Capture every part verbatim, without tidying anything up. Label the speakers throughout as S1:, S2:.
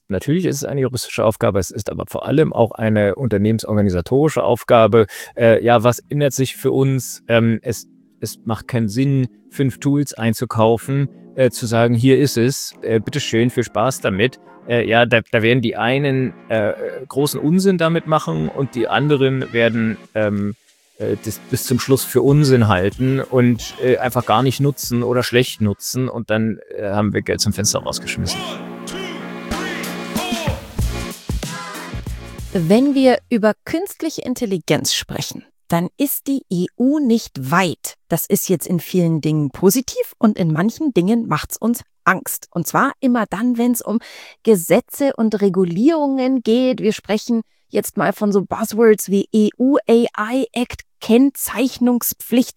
S1: Natürlich ist es eine juristische Aufgabe, es ist aber vor allem auch eine unternehmensorganisatorische Aufgabe. Äh, ja, was ändert sich für uns? Ähm, es, es macht keinen Sinn, fünf Tools einzukaufen, äh, zu sagen, hier ist es, äh, bitteschön, viel Spaß damit. Äh, ja, da, da werden die einen äh, großen Unsinn damit machen und die anderen werden ähm, äh, das bis zum Schluss für Unsinn halten und äh, einfach gar nicht nutzen oder schlecht nutzen und dann äh, haben wir Geld zum Fenster rausgeschmissen.
S2: Wenn wir über künstliche Intelligenz sprechen, dann ist die E U nicht weit. Das ist jetzt in vielen Dingen positiv und in manchen Dingen macht es uns Angst. Und zwar immer dann, wenn es um Gesetze und Regulierungen geht. Wir sprechen jetzt mal von so Buzzwords wie E U-A I-Act, Kennzeichnungspflicht,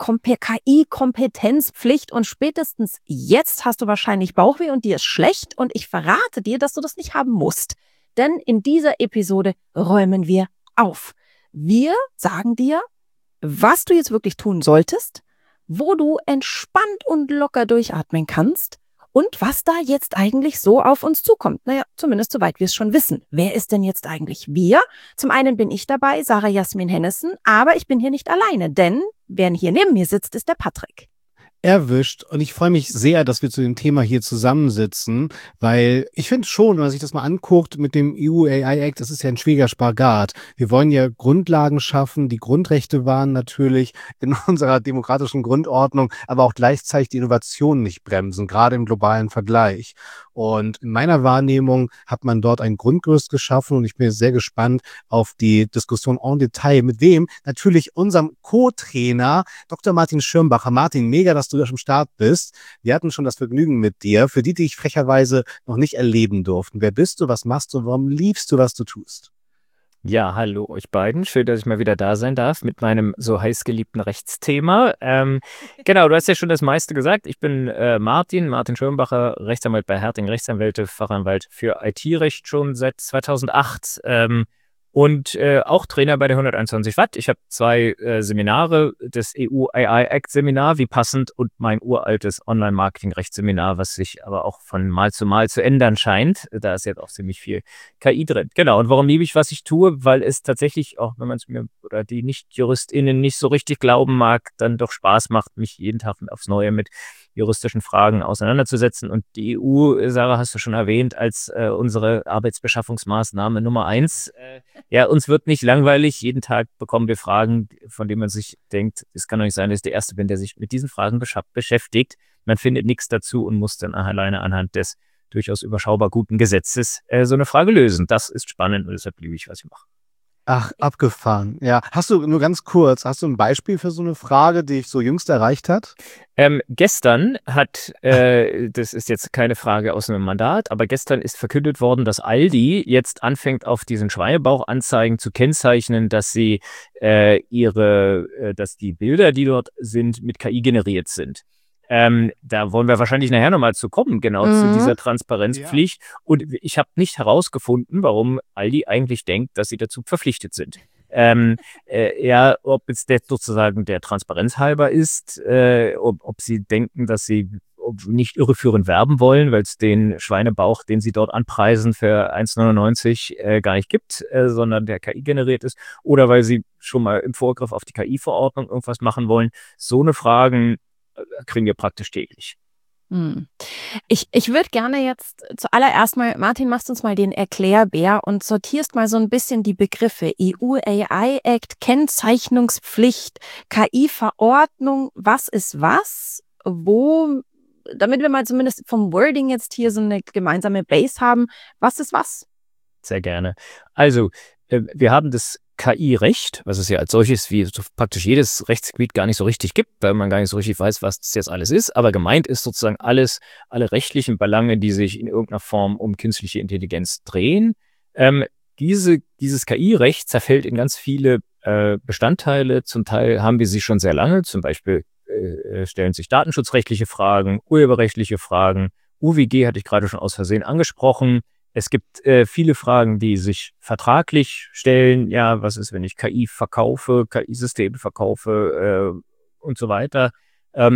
S2: K I-Kompetenzpflicht und spätestens jetzt hast du wahrscheinlich Bauchweh und dir ist schlecht und ich verrate dir, dass du das nicht haben musst. Denn in dieser Episode räumen wir auf. Wir sagen dir, was du jetzt wirklich tun solltest, wo du entspannt und locker durchatmen kannst und was da jetzt eigentlich so auf uns zukommt. Naja, zumindest soweit wir es schon wissen. Wer ist denn jetzt eigentlich wir? Zum einen bin ich dabei, Sarah Jasmin Hennessen, aber ich bin hier nicht alleine, denn wer hier neben mir sitzt, ist der Patrick.
S3: Erwischt. Und ich freue mich sehr, dass wir zu dem Thema hier zusammensitzen, weil ich finde schon, wenn man sich das mal anguckt mit dem E U-A I-Act, das ist ja ein schwieriger Spagat. Wir wollen ja Grundlagen schaffen, die Grundrechte wahren natürlich in unserer demokratischen Grundordnung, aber auch gleichzeitig die Innovation nicht bremsen, gerade im globalen Vergleich. Und in meiner Wahrnehmung hat man dort ein Grundgerüst geschaffen und ich bin sehr gespannt auf die Diskussion en Detail. Mit wem? Natürlich unserem Co-Trainer Doktor Martin Schirmbacher. Martin, mega, dass du da am Start bist. Wir hatten schon das Vergnügen mit dir. Für die, die ich frecherweise noch nicht erleben durften. Wer bist du, was machst du, warum liebst du, was du tust?
S1: Ja, hallo euch beiden. Schön, dass ich mal wieder da sein darf mit meinem so heißgeliebten Rechtsthema. Ähm, genau, du hast ja schon das meiste gesagt. Ich bin äh, Martin, Martin Schirmbacher, Rechtsanwalt bei Herting Rechtsanwälte, Fachanwalt für I T-Recht schon seit zweitausendacht ähm, und äh, auch Trainer bei der hunderteinundzwanzig Watt. Ich habe zwei äh, Seminare, das E U-A I-Act-Seminar, wie passend, und mein uraltes Online-Marketing-Rechtsseminar, was sich aber auch von Mal zu Mal zu ändern scheint. Da ist jetzt auch ziemlich viel K I drin. Genau. Und warum liebe ich, was ich tue? Weil es tatsächlich, auch wenn man es mir oder die Nicht-JuristInnen nicht so richtig glauben mag, dann doch Spaß macht, mich jeden Tag aufs Neue mit juristischen Fragen auseinanderzusetzen. Und die E U, Sarah, hast du schon erwähnt, als äh, unsere Arbeitsbeschaffungsmaßnahme Nummer eins. Äh, ja, uns wird nicht langweilig. Jeden Tag bekommen wir Fragen, von denen man sich denkt, es kann doch nicht sein, dass ich der Erste bin, der sich mit diesen Fragen beschäftigt. Man findet nichts dazu und muss dann alleine anhand des durchaus überschaubar guten Gesetzes äh, so eine Frage lösen. Das ist spannend und deshalb liebe ich, was ich mache.
S3: Ach, abgefahren. Ja, hast du nur ganz kurz, hast du ein Beispiel für so eine Frage, die dich so jüngst erreicht hat?
S1: Ähm, gestern hat, äh, das ist jetzt keine Frage aus einem Mandat, aber gestern ist verkündet worden, dass Aldi jetzt anfängt, auf diesen Schweinebauchanzeigen zu kennzeichnen, dass sie äh, ihre, äh, dass die Bilder, die dort sind, mit K I generiert sind. Ähm, da wollen wir wahrscheinlich nachher nochmal zu kommen, genau mhm. zu dieser Transparenzpflicht. Ja. Und ich habe nicht herausgefunden, warum Aldi eigentlich denkt, dass sie dazu verpflichtet sind. Ähm, äh, ja, ob es jetzt sozusagen der Transparenz halber ist, äh, ob, ob sie denken, dass sie nicht irreführend werben wollen, weil es den Schweinebauch, den sie dort anpreisen, für eins neunundneunzig äh, gar nicht gibt, äh, sondern der K I generiert ist, oder weil sie schon mal im Vorgriff auf die K I-Verordnung irgendwas machen wollen. So eine Fragen kriegen wir praktisch täglich.
S2: Hm. Ich, ich würde gerne jetzt zuallererst mal, Martin, machst uns mal den Erklärbär und sortierst mal so ein bisschen die Begriffe E U-A I-Act, Kennzeichnungspflicht, K I-Verordnung, was ist was, wo, damit wir mal zumindest vom Wording jetzt hier so eine gemeinsame Base haben, was ist was?
S1: Sehr gerne. Also, äh, wir haben das K I-Recht, was es ja als solches wie so praktisch jedes Rechtsgebiet gar nicht so richtig gibt, weil man gar nicht so richtig weiß, was das jetzt alles ist. Aber gemeint ist sozusagen alles, alle rechtlichen Belange, die sich in irgendeiner Form um künstliche Intelligenz drehen. Ähm, diese, dieses K I-Recht zerfällt in ganz viele äh, Bestandteile. Zum Teil haben wir sie schon sehr lange. Zum Beispiel äh, stellen sich datenschutzrechtliche Fragen, urheberrechtliche Fragen. U W G hatte ich gerade schon aus Versehen angesprochen. Es gibt äh, viele Fragen, die sich vertraglich stellen. Ja, was ist, wenn ich K I verkaufe, K I-Systeme verkaufe äh, und so weiter. Ähm,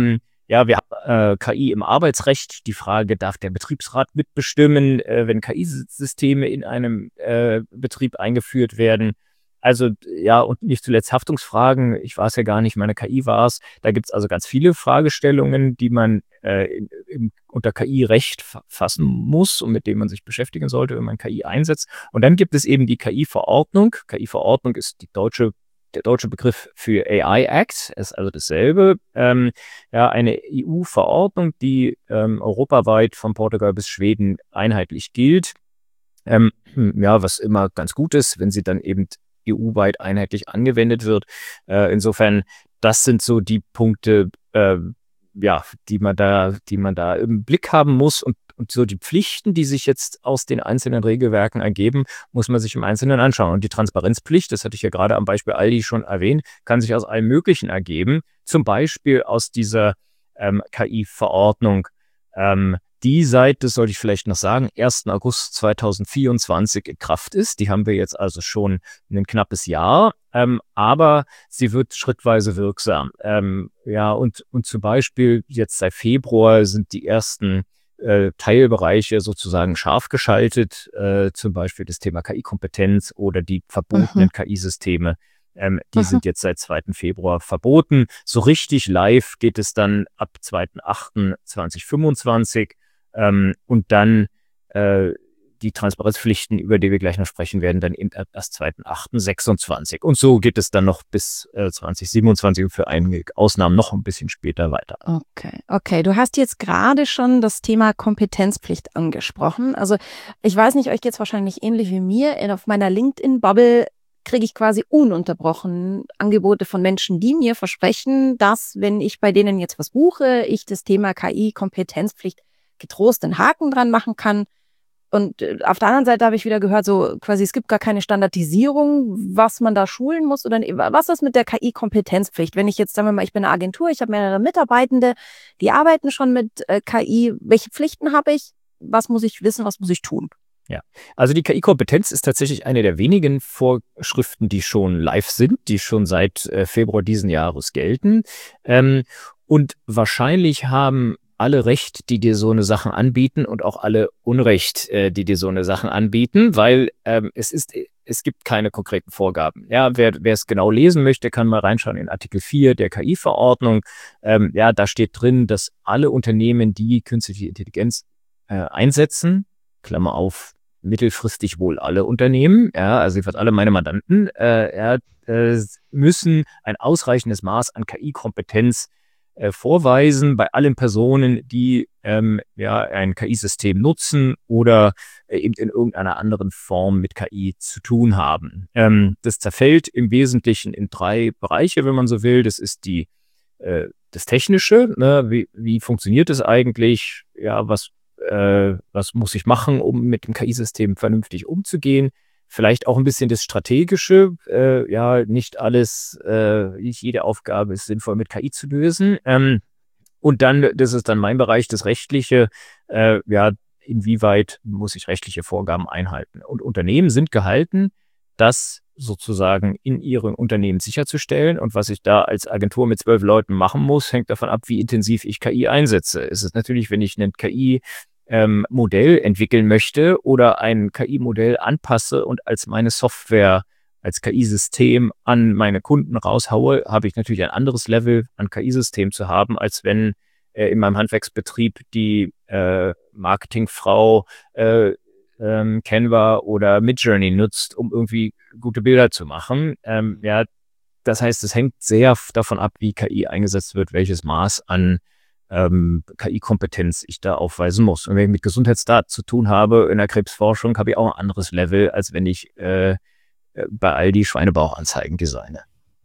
S1: ja, wir haben äh, K I im Arbeitsrecht. Die Frage, darf der Betriebsrat mitbestimmen, äh, wenn K I-Systeme in einem äh, Betrieb eingeführt werden? Also ja, und nicht zuletzt Haftungsfragen. Ich war es ja gar nicht, meine K I war es. Da gibt es also ganz viele Fragestellungen, die man äh, in, im, unter K I-Recht fassen muss und mit denen man sich beschäftigen sollte, wenn man K I einsetzt. Und dann gibt es eben die K I-Verordnung. K I-Verordnung ist die deutsche Der deutsche Begriff für A I Act, ist also dasselbe. Ähm, ja, eine E U-Verordnung, die ähm, europaweit von Portugal bis Schweden einheitlich gilt. Ähm, ja, was immer ganz gut ist, wenn sie dann eben E U-weit einheitlich angewendet wird. Äh, insofern, das sind so die Punkte, äh, ja, die man da, die man da im Blick haben muss, und, und so die Pflichten, die sich jetzt aus den einzelnen Regelwerken ergeben, muss man sich im Einzelnen anschauen. Und die Transparenzpflicht, das hatte ich ja gerade am Beispiel Aldi schon erwähnt, kann sich aus allem Möglichen ergeben. Zum Beispiel aus dieser ähm, K I-Verordnung. Ähm, die seit, das sollte ich vielleicht noch sagen, ersten August zweitausendvierundzwanzig in Kraft ist. Die haben wir jetzt also schon ein knappes Jahr, ähm, aber sie wird schrittweise wirksam. Ähm, ja, und, und zum Beispiel jetzt seit Februar sind die ersten äh, Teilbereiche sozusagen scharf geschaltet, äh, zum Beispiel das Thema K I-Kompetenz oder die verbotenen
S2: Mhm.
S1: K I-Systeme. Ähm, die
S2: Mhm.
S1: sind jetzt seit zweiten Februar verboten. So richtig live geht es dann ab zweiten achten zweitausendfünfundzwanzig. Ähm, und dann äh, die Transparenzpflichten, über die wir gleich noch sprechen werden, dann eben erst zweiten achten sechsundzwanzig. Und so geht es dann noch bis äh, zweitausendsiebenundzwanzig und für einige Ausnahmen noch ein bisschen später weiter.
S2: Okay, okay. Du hast jetzt gerade schon das Thema Kompetenzpflicht angesprochen. Also ich weiß nicht, euch geht's wahrscheinlich ähnlich wie mir. In, auf meiner LinkedIn-Bubble kriege ich quasi ununterbrochen Angebote von Menschen, die mir versprechen, dass, wenn ich bei denen jetzt was buche, ich das Thema K I-Kompetenzpflicht getrost einen Haken dran machen kann. Und äh, auf der anderen Seite habe ich wieder gehört, so quasi, es gibt gar keine Standardisierung, was man da schulen muss. Oder nee, was ist mit der K I-Kompetenzpflicht? Wenn ich jetzt, sagen wir mal, ich bin eine Agentur, ich habe mehrere Mitarbeitende, die arbeiten schon mit äh, K I. Welche Pflichten habe ich? Was muss ich wissen? Was muss ich tun?
S1: Ja, also die K I-Kompetenz ist tatsächlich eine der wenigen Vorschriften, die schon live sind, die schon seit äh, Februar diesen Jahres gelten. Ähm, und wahrscheinlich haben alle Recht, die dir so eine Sachen anbieten, und auch alle Unrecht, äh, die dir so eine Sachen anbieten, weil ähm, es ist, es gibt keine konkreten Vorgaben. Ja, wer, wer es genau lesen möchte, kann mal reinschauen in Artikel vier der K I-Verordnung. Ähm, ja, da steht drin, dass alle Unternehmen, die künstliche Intelligenz äh, einsetzen, Klammer auf, mittelfristig wohl alle Unternehmen, ja, also fast alle meine Mandanten, äh, ja, äh, müssen ein ausreichendes Maß an K I-Kompetenz äh, vorweisen bei allen Personen, die ähm, ja, ein K I-System nutzen oder äh, eben in irgendeiner anderen Form mit K I zu tun haben. Ähm, das zerfällt im Wesentlichen in drei Bereiche, wenn man so will. Das ist die äh, das Technische, ne? Wie, wie funktioniert es eigentlich? Ja, was äh, was muss ich machen, um mit dem K I-System vernünftig umzugehen? Vielleicht auch ein bisschen das Strategische. Äh, ja, nicht alles, äh, nicht jede Aufgabe ist sinnvoll mit K I zu lösen. Ähm, und dann, das ist dann mein Bereich, das Rechtliche. Äh, ja, inwieweit muss ich rechtliche Vorgaben einhalten? Und Unternehmen sind gehalten, das sozusagen in ihrem Unternehmen sicherzustellen. Und was ich da als Agentur mit zwölf Leuten machen muss, hängt davon ab, wie intensiv ich K I einsetze. Es ist natürlich, wenn ich ein K I ähm, Modell entwickeln möchte oder ein K I-Modell anpasse und als meine Software, als K I-System an meine Kunden raushaue, habe ich natürlich ein anderes Level an K I-System zu haben, als wenn äh, in meinem Handwerksbetrieb die äh, Marketingfrau äh, ähm, Canva oder Midjourney nutzt, um irgendwie gute Bilder zu machen. Ähm, ja, das heißt, es hängt sehr davon ab, wie K I eingesetzt wird, welches Maß an ähm, K I-Kompetenz ich da aufweisen muss. Und wenn ich mit Gesundheitsdaten zu tun habe in der Krebsforschung, habe ich auch ein anderes Level, als wenn ich äh, bei Aldi Schweinebauchanzeigen designe.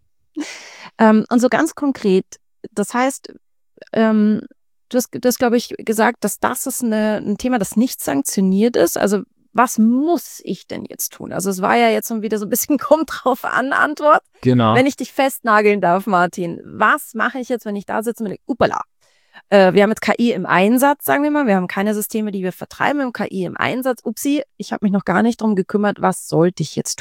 S2: Ähm, und so ganz konkret, das heißt, ähm, du hast, du hast, glaube ich, gesagt, dass das ist eine, ein Thema, das nicht sanktioniert ist. Also was muss ich denn jetzt tun? Also es war ja jetzt wieder so ein bisschen kommt drauf an Antwort.
S1: Genau.
S2: Wenn ich dich festnageln darf, Martin, was mache ich jetzt, wenn ich da sitze und denke, upala, äh, wir haben jetzt K I im Einsatz, sagen wir mal, wir haben keine Systeme, die wir vertreiben, wir haben K I im Einsatz, upsi, ich habe mich noch gar nicht drum gekümmert, was sollte ich jetzt tun?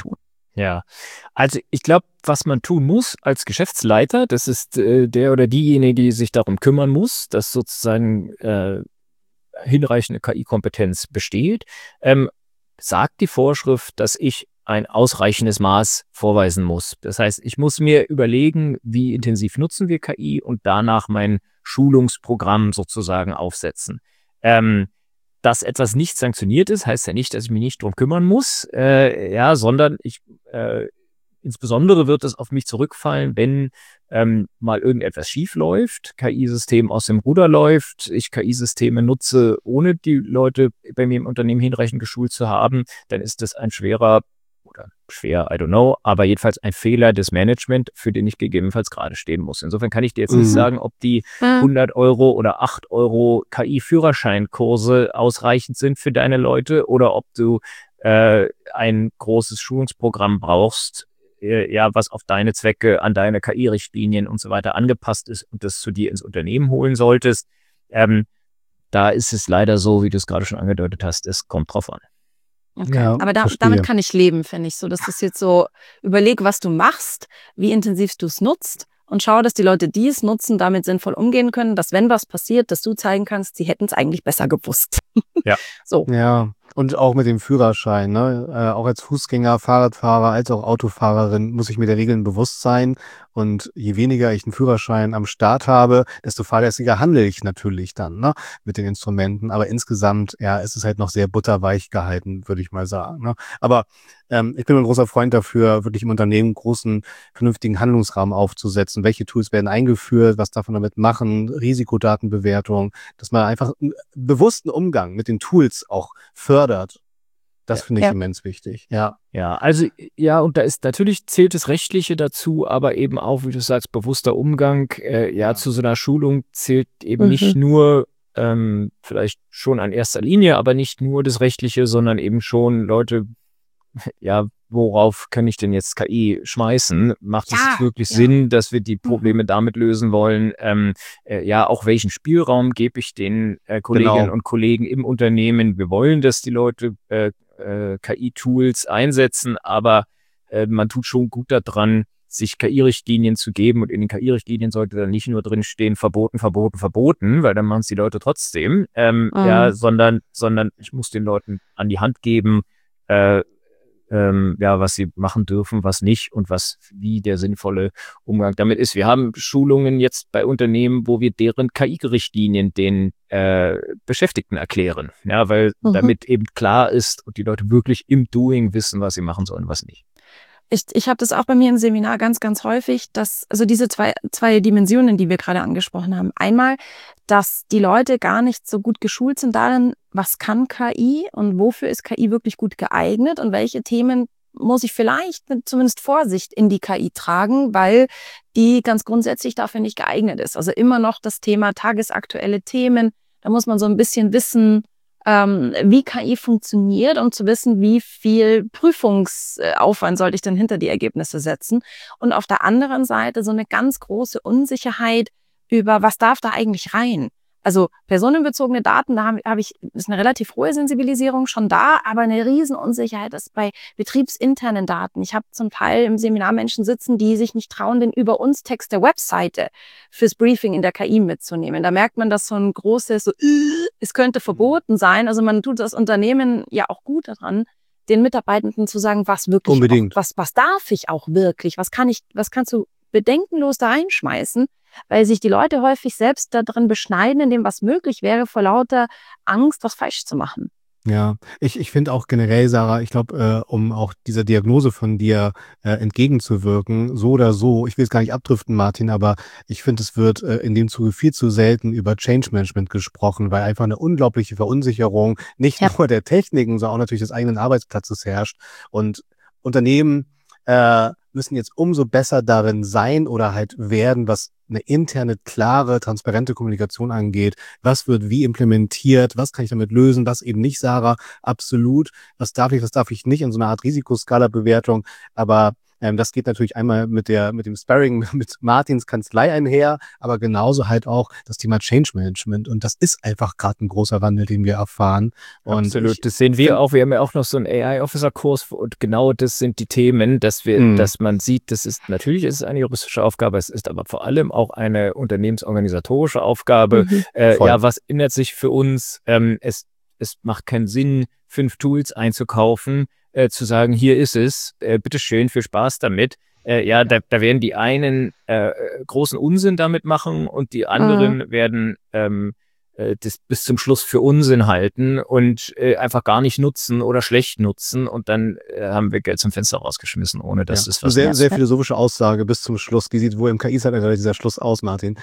S1: Ja, also ich glaube, was man tun muss als Geschäftsleiter, das ist äh, der oder diejenige, die sich darum kümmern muss, dass sozusagen äh, hinreichende K I-Kompetenz besteht, ähm, sagt die Vorschrift, dass ich ein ausreichendes Maß vorweisen muss. Das heißt, ich muss mir überlegen, wie intensiv nutzen wir K I und danach mein Schulungsprogramm sozusagen aufsetzen. Ähm, dass etwas nicht sanktioniert ist, heißt ja nicht, dass ich mich nicht drum kümmern muss, äh, ja, sondern ich äh, insbesondere wird es auf mich zurückfallen, wenn ähm, mal irgendetwas schief läuft, K I-System aus dem Ruder läuft, ich K I-Systeme nutze, ohne die Leute bei mir im Unternehmen hinreichend geschult zu haben, dann ist das ein schwerer oder schwer, I don't know, aber jedenfalls ein Fehler des Management, für den ich gegebenenfalls gerade stehen muss. Insofern kann ich dir jetzt nicht
S3: Mhm.
S1: sagen, ob die
S2: Hm.
S1: hundert Euro oder acht Euro K I-Führerscheinkurse ausreichend sind für deine Leute oder ob du äh, ein großes Schulungsprogramm brauchst, äh, ja, was auf deine Zwecke, an deine K I-Richtlinien und so weiter angepasst ist und das zu dir ins Unternehmen holen solltest. Ähm, da ist es leider so, wie du es gerade schon angedeutet hast, es kommt drauf an.
S2: Okay,
S3: Ja,
S2: aber da,
S3: verstehe.
S2: damit kann ich leben, finde ich so. Das ist jetzt so, überleg, was du machst, wie intensiv du es nutzt und schau, dass die Leute, die es nutzen, damit sinnvoll umgehen können, dass wenn was passiert, dass du zeigen kannst, sie hätten es eigentlich besser gewusst.
S1: Ja.
S2: So.
S3: Ja, und auch mit dem Führerschein, ne? Äh, auch als Fußgänger, Fahrradfahrer, als auch Autofahrerin muss ich mir der Regeln bewusst sein. Und je weniger ich einen Führerschein am Start habe, desto fahrlässiger handle ich natürlich dann, ne? Mit den Instrumenten. Aber insgesamt, ja, ist es halt noch sehr butterweich gehalten, würde ich mal sagen, ne? Aber ähm, ich bin ein großer Freund dafür, wirklich im Unternehmen einen großen, vernünftigen Handlungsrahmen aufzusetzen. Welche Tools werden eingeführt, was darf man damit machen, Risikodatenbewertung, dass man einfach einen bewussten Umgang mit den Tools auch fördert. Das
S1: Ja.
S3: finde ich
S2: Ja.
S3: immens wichtig. Ja.
S1: Ja, also ja, und da ist natürlich zählt das Rechtliche dazu, aber eben auch, wie du sagst, bewusster Umgang. Äh, ja,
S3: Ja.
S1: zu so einer Schulung zählt eben
S2: Mhm.
S1: nicht nur ähm, vielleicht schon an erster Linie, aber nicht nur das Rechtliche, sondern eben schon Leute, ja, worauf kann ich denn jetzt K I schmeißen? Macht es
S2: Ja,
S1: jetzt wirklich
S2: ja.
S1: Sinn, dass wir die
S2: Mhm.
S1: Probleme damit lösen wollen? Ähm, äh, ja, auch welchen Spielraum gebe ich den äh, Kolleginnen
S3: Genau.
S1: und Kollegen im Unternehmen? Wir wollen, dass die Leute äh, äh, K I-Tools einsetzen, aber äh, man tut schon gut daran, sich K I-Richtlinien zu geben und in den K I-Richtlinien sollte dann nicht nur drin stehen, verboten, verboten, verboten, weil dann machen es die Leute trotzdem, ähm,
S2: Mhm.
S1: ja, sondern, sondern ich muss den Leuten an die Hand geben, äh, ähm, ja, was sie machen dürfen, was nicht und was, wie der sinnvolle Umgang damit ist. Wir haben Schulungen jetzt bei Unternehmen, wo wir deren K I-Richtlinien den äh, Beschäftigten erklären, ja, weil
S2: Mhm.
S1: damit eben klar ist und die Leute wirklich im Doing wissen, was sie machen sollen, was nicht.
S2: Ich, ich habe das auch bei mir im Seminar ganz, ganz häufig, dass, also diese zwei, zwei Dimensionen, die wir gerade angesprochen haben. Einmal, dass die Leute gar nicht so gut geschult sind darin, was kann K I und wofür ist K I wirklich gut geeignet und welche Themen muss ich vielleicht mit zumindest Vorsicht in die K I tragen, weil die ganz grundsätzlich dafür nicht geeignet ist. Also immer noch das Thema tagesaktuelle Themen, da muss man so ein bisschen wissen, ähm, wie K I funktioniert, um zu wissen, wie viel Prüfungsaufwand sollte ich denn hinter die Ergebnisse setzen. Und auf der anderen Seite so eine ganz große Unsicherheit über, was darf da eigentlich rein? Also personenbezogene Daten, da habe hab ich, ist eine relativ hohe Sensibilisierung schon da, aber eine Riesenunsicherheit ist bei betriebsinternen Daten. Ich habe zum Teil im Seminar Menschen sitzen, die sich nicht trauen, den Über uns Text der Webseite fürs Briefing in der K I mitzunehmen. Da merkt man, dass so ein großes, so, äh, es könnte verboten sein. Also man tut das Unternehmen ja auch gut daran, den Mitarbeitenden zu sagen, was wirklich,
S3: Unbedingt.
S2: Auch, was, was darf ich auch wirklich? Was kann ich, was kannst du bedenkenlos da reinschmeißen? Weil sich die Leute häufig selbst darin beschneiden, in dem, was möglich wäre, vor lauter Angst, was falsch zu machen.
S3: Ja, ich, ich finde auch generell, Sarah, ich glaube, äh, um auch dieser Diagnose von dir äh, entgegenzuwirken, so oder so, ich will es gar nicht abdriften, Martin, aber ich finde, es wird äh, in dem Zuge viel zu selten über Change Management gesprochen, weil einfach eine unglaubliche Verunsicherung nicht
S2: Ja.
S3: nur der Techniken, sondern auch natürlich des eigenen Arbeitsplatzes herrscht. Und Unternehmen äh, müssen jetzt umso besser darin sein oder halt werden, was eine interne, klare, transparente Kommunikation angeht. Was wird wie implementiert? Was kann ich damit lösen? Was eben nicht, Sarah? Absolut. Was darf ich, was darf ich nicht in so einer Art Risikoskala-Bewertung? Aber Ähm, das geht natürlich einmal mit der mit dem Sparring mit Martins Kanzlei einher, aber genauso halt auch das Thema Change Management. Und das ist einfach gerade ein großer Wandel, den wir erfahren. Und
S1: Absolut,
S3: ich
S1: das sehen wir
S3: find-
S1: auch. Wir haben ja auch noch so einen A I-Officer-Kurs und genau das sind die Themen, dass wir,
S3: Mhm.
S1: dass man sieht, das ist natürlich ist es eine juristische Aufgabe, es ist aber vor allem auch eine unternehmensorganisatorische Aufgabe.
S2: Mhm.
S1: Äh,
S3: Voll.
S1: ja, was ändert sich für uns? Ähm, es, es macht keinen Sinn, fünf Tools einzukaufen, äh, zu sagen, hier ist es, äh, bitteschön, viel Spaß damit. Äh, ja, Da, da werden die einen äh, großen Unsinn damit machen und die anderen werden ähm, äh, das bis zum Schluss für Unsinn halten und äh, einfach gar nicht nutzen oder schlecht nutzen und dann äh, haben wir Geld zum Fenster rausgeschmissen, ohne dass
S3: Ja,
S1: das was
S3: sehr,
S1: nutzt.
S3: sehr philosophische Aussage bis zum Schluss. Wie sieht wohl im K I-Zeitalter dieser Schluss aus, Martin?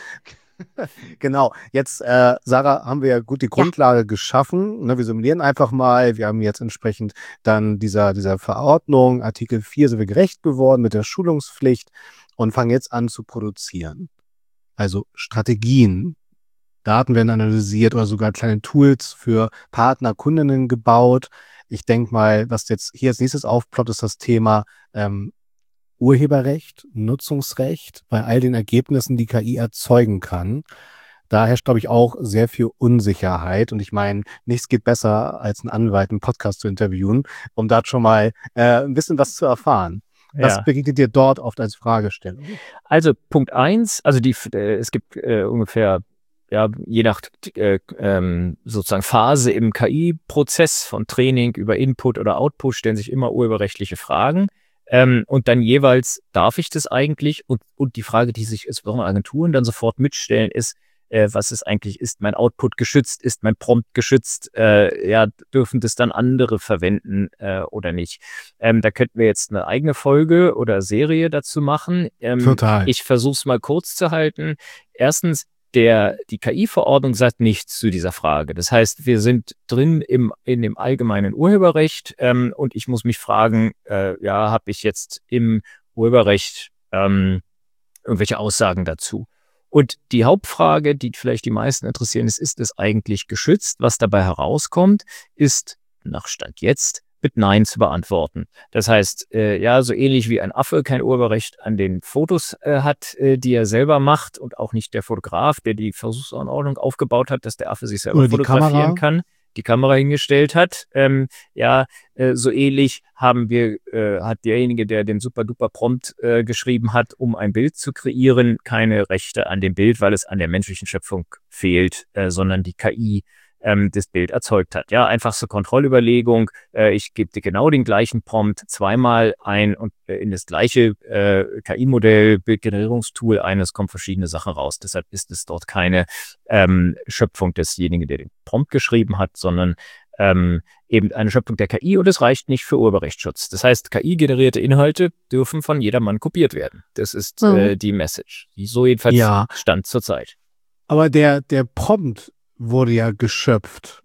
S3: Genau, jetzt, äh, Sarah, haben wir ja gut die Grundlage geschaffen. Ne, wir simulieren einfach mal. Wir haben jetzt entsprechend dann dieser, dieser Verordnung, Artikel vier, sind wir gerecht geworden mit der Schulungspflicht und fangen jetzt an zu produzieren. Also Strategien. Daten werden analysiert oder sogar kleine Tools für Partner, Kundinnen gebaut. Ich denke mal, was jetzt hier als nächstes aufploppt, ist das Thema ähm, Urheberrecht, Nutzungsrecht bei all den Ergebnissen, die K I erzeugen kann. Da herrscht, glaube ich, auch sehr viel Unsicherheit. Und ich meine, nichts geht besser, als einen Anwalt im Podcast zu interviewen, um da schon mal äh, ein bisschen was zu erfahren. Was
S1: Ja.
S3: begegnet dir dort oft als Fragestellung?
S1: Also Punkt eins, also die, äh, es gibt äh, ungefähr, ja, je nach äh, ähm, sozusagen Phase im K I-Prozess von Training über Input oder Output stellen sich immer urheberrechtliche Fragen. Ähm, und dann jeweils, darf ich das eigentlich? Und, und die Frage, die sich insbesondere Agenturen dann sofort mitstellen, ist, äh, was ist eigentlich, ist mein Output geschützt, ist mein Prompt geschützt, äh, ja, dürfen das dann andere verwenden äh, oder nicht? Ähm, da könnten wir jetzt eine eigene Folge oder Serie dazu machen. Ähm,
S3: Total.
S1: Ich versuche es mal kurz zu halten. Erstens, der, die K I-Verordnung sagt nichts zu dieser Frage. Das heißt, wir sind drin im, in dem allgemeinen Urheberrecht ähm, und ich muss mich fragen, äh, ja, habe ich jetzt im Urheberrecht ähm, irgendwelche Aussagen dazu? Und die Hauptfrage, die vielleicht die meisten interessieren, ist, ist es eigentlich geschützt? Was dabei herauskommt, ist nach Stand jetzt mit Nein zu beantworten. Das heißt, äh, ja, so ähnlich wie ein Affe kein Urheberrecht an den Fotos äh, hat, äh, die er selber macht und auch nicht der Fotograf, der die Versuchsanordnung aufgebaut hat, dass der Affe sich selber
S3: Oder die
S1: fotografieren
S3: Kamera.
S1: kann, die Kamera hingestellt hat. Ähm, ja, äh, so ähnlich haben wir, äh, hat derjenige, der den super-duper-Prompt äh, geschrieben hat, um ein Bild zu kreieren, keine Rechte an dem Bild, weil es an der menschlichen Schöpfung fehlt, äh, sondern die K I ähm, das Bild erzeugt hat. Ja, einfachste Kontrollüberlegung. Äh, ich gebe dir genau den gleichen Prompt zweimal ein und äh, in das gleiche äh, K I-Modell, Bildgenerierungstool ein, es kommen verschiedene Sachen raus. Deshalb ist es dort keine ähm, Schöpfung desjenigen, der den Prompt geschrieben hat, sondern ähm, eben eine Schöpfung der K I und es reicht nicht für Urheberrechtsschutz. Das heißt, K I-generierte Inhalte dürfen von jedermann kopiert werden. Das ist
S2: Mhm.
S1: äh, die Message. So jedenfalls
S3: Ja.
S1: Stand zur Zeit.
S3: Aber der, der Prompt wurde ja geschöpft.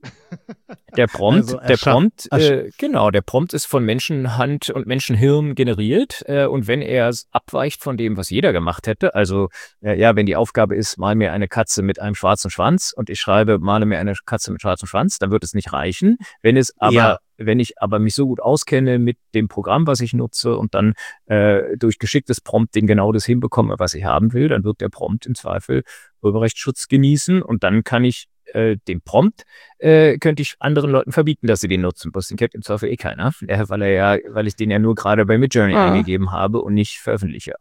S1: Der Prompt,
S3: Also
S1: der
S3: erscha-
S1: Prompt,
S3: ersch-
S1: äh, genau, der Prompt ist von Menschenhand und Menschenhirn generiert äh, und wenn er s- abweicht von dem, was jeder gemacht hätte, also äh, ja, wenn die Aufgabe ist, mal mir eine Katze mit einem schwarzen Schwanz und ich schreibe, male mir eine Katze mit schwarzem Schwanz, dann wird es nicht reichen. Wenn es aber,
S3: Ja.
S1: wenn ich aber mich so gut auskenne mit dem Programm, was ich nutze und dann äh, durch geschicktes Prompting genau das hinbekomme, was ich haben will, dann wird der Prompt im Zweifel Urheberrechtsschutz genießen und dann kann ich äh, den Prompt äh, könnte ich anderen Leuten verbieten, dass sie den nutzen. Bloß den kennt im Zweifel eh keiner, äh, weil er ja, weil ich den ja nur gerade bei Midjourney
S2: Ah.
S1: eingegeben habe und nicht veröffentliche.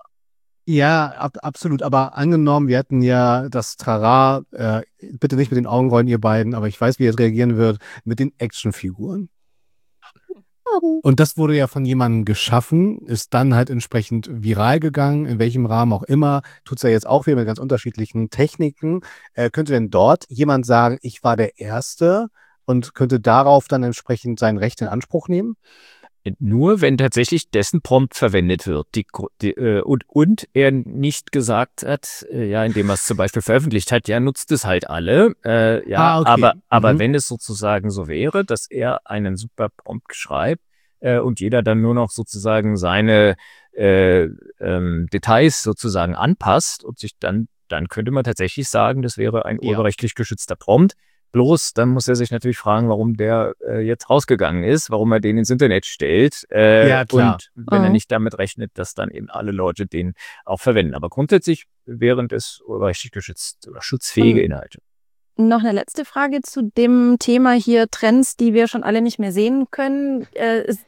S3: Ja, ab, absolut. Aber angenommen, wir hätten ja das Trara, äh, bitte nicht mit den Augenrollen, ihr beiden, aber ich weiß, wie ihr jetzt reagieren wird, mit den Actionfiguren. Und das wurde ja von jemandem geschaffen, ist dann halt entsprechend viral gegangen, in welchem Rahmen auch immer. Tut es ja jetzt auch wieder mit ganz unterschiedlichen Techniken. Äh, könnte denn dort jemand sagen, ich war der Erste und könnte darauf dann entsprechend sein Recht in Anspruch nehmen?
S1: Nur wenn tatsächlich dessen Prompt verwendet wird die, die, äh, und, und er nicht gesagt hat, äh, ja, indem er es zum Beispiel veröffentlicht hat, ja, nutzt es halt alle. Äh, ja,
S3: Ah, okay.
S1: aber, aber
S3: Mhm.
S1: wenn es sozusagen so wäre, dass er einen super Prompt schreibt äh, und jeder dann nur noch sozusagen seine äh, ähm, Details sozusagen anpasst und sich dann, dann könnte man tatsächlich sagen, das wäre ein
S3: Ja.
S1: urheberrechtlich geschützter Prompt. Bloß, dann muss er sich natürlich fragen, warum der äh, jetzt rausgegangen ist, warum er den ins Internet stellt. Äh,
S3: Ja, klar.
S1: Und wenn er
S2: Mhm.
S1: nicht damit rechnet, dass dann eben alle Leute den auch verwenden. Aber grundsätzlich wären es urheberrechtlich geschützt oder schutzfähige
S2: Und
S1: Inhalte.
S2: noch eine letzte Frage zu dem Thema hier, Trends, die wir schon alle nicht mehr sehen können. Äh, ist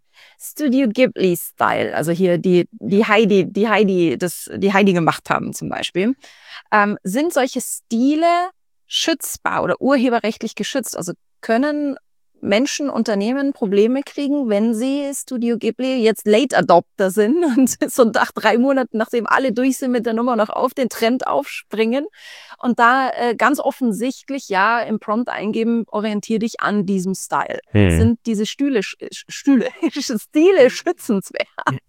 S2: Studio Ghibli-Style, also hier die, die Heidi, die Heidi, das, die Heidi gemacht haben zum Beispiel. Ähm, sind solche Stile schützbar oder urheberrechtlich geschützt? Also können Menschen, Unternehmen Probleme kriegen, wenn sie Studio Ghibli jetzt Late Adopter sind und so nach drei Monaten, nachdem alle durch sind mit der Nummer, noch auf den Trend aufspringen und da äh, ganz offensichtlich ja im Prompt eingeben, orientier dich an diesem Style.
S1: Hm.
S2: Sind diese Stühle, sch- Stühle, Stile schützenswert?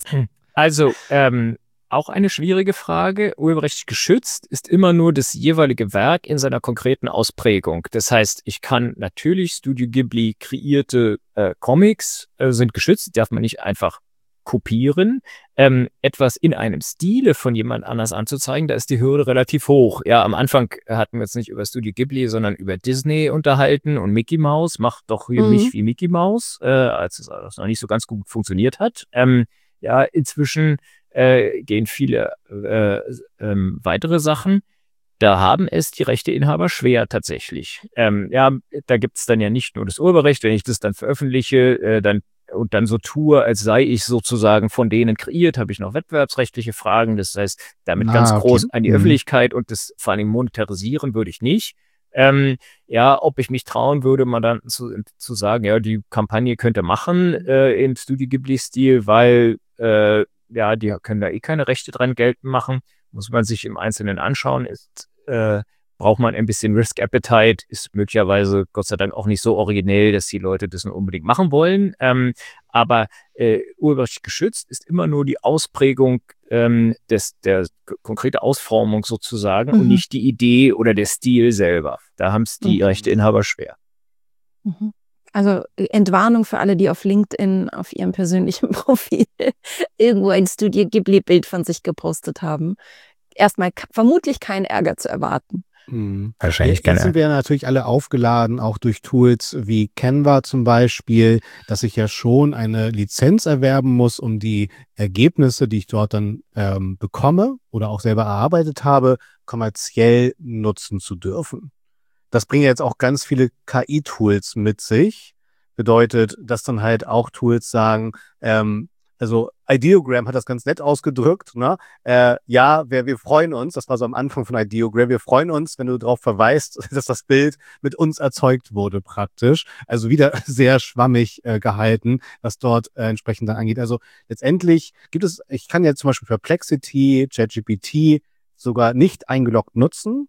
S1: Also, ähm, auch eine schwierige Frage. Urheberrechtlich geschützt ist immer nur das jeweilige Werk in seiner konkreten Ausprägung. Das heißt, ich kann natürlich Studio Ghibli kreierte äh, Comics äh, sind geschützt, die darf man nicht einfach kopieren. Ähm, etwas in einem Stile von jemand anders anzuzeigen, da ist die Hürde relativ hoch. Ja, am Anfang hatten wir uns nicht über Studio Ghibli, sondern über Disney unterhalten und Mickey Mouse macht doch hier
S2: Mhm.
S1: mich wie Mickey Mouse, äh, als es das noch nicht so ganz gut funktioniert hat. Ähm, ja, inzwischen äh, gehen viele äh, ähm, weitere Sachen. Da haben es die Rechteinhaber schwer tatsächlich. Ähm, ja, da gibt es dann ja nicht nur das Urheberrecht, wenn ich das dann veröffentliche, äh, dann und dann so tue, als sei ich sozusagen von denen kreiert, habe ich noch wettbewerbsrechtliche Fragen. Das heißt, damit
S3: Ah,
S1: ganz
S3: okay.
S1: groß an die
S3: Mhm.
S1: Öffentlichkeit und das vor allem monetarisieren würde ich nicht. Ähm, ja, ob ich mich trauen würde, Mandanten zu, zu sagen, ja, die Kampagne könnt ihr machen äh, im Studio Ghibli-Stil, weil äh, ja, die können da eh keine Rechte dran geltend machen. Muss man sich im Einzelnen anschauen. Ist, äh, braucht man ein bisschen Risk Appetite, ist möglicherweise Gott sei Dank auch nicht so originell, dass die Leute das nur unbedingt machen wollen. Ähm, aber äh, urheberrechtlich geschützt ist immer nur die Ausprägung ähm, des, der k- konkrete Ausformung sozusagen und
S2: Mhm.
S1: nicht die Idee oder der Stil selber. Da haben es die
S2: Mhm.
S1: Rechteinhaber schwer.
S2: Mhm. Also äh, Entwarnung für alle, die auf LinkedIn auf ihrem persönlichen Profil irgendwo ein Studio Ghibli-Bild von sich gepostet haben. Erstmal k- vermutlich keinen Ärger zu erwarten.
S3: Mhm.
S1: Wahrscheinlich
S3: Jetzt sind
S1: keine.
S3: wir natürlich alle aufgeladen, auch durch Tools wie Canva zum Beispiel, dass ich ja schon eine Lizenz erwerben muss, um die Ergebnisse, die ich dort dann ähm, bekomme oder auch selber erarbeitet habe, kommerziell nutzen zu dürfen. Das bringen jetzt auch ganz viele K I-Tools mit sich. Bedeutet, dass dann halt auch Tools sagen, ähm, also Ideogram hat das ganz nett ausgedrückt, ne? Äh, ja, wir, wir freuen uns, das war so am Anfang von Ideogram, wir freuen uns, wenn du darauf verweist, dass das Bild mit uns erzeugt wurde praktisch. Also wieder sehr schwammig äh, gehalten, was dort äh, entsprechend dann angeht. Also letztendlich gibt es, ich kann jetzt zum Beispiel Perplexity, ChatGPT sogar nicht eingeloggt nutzen,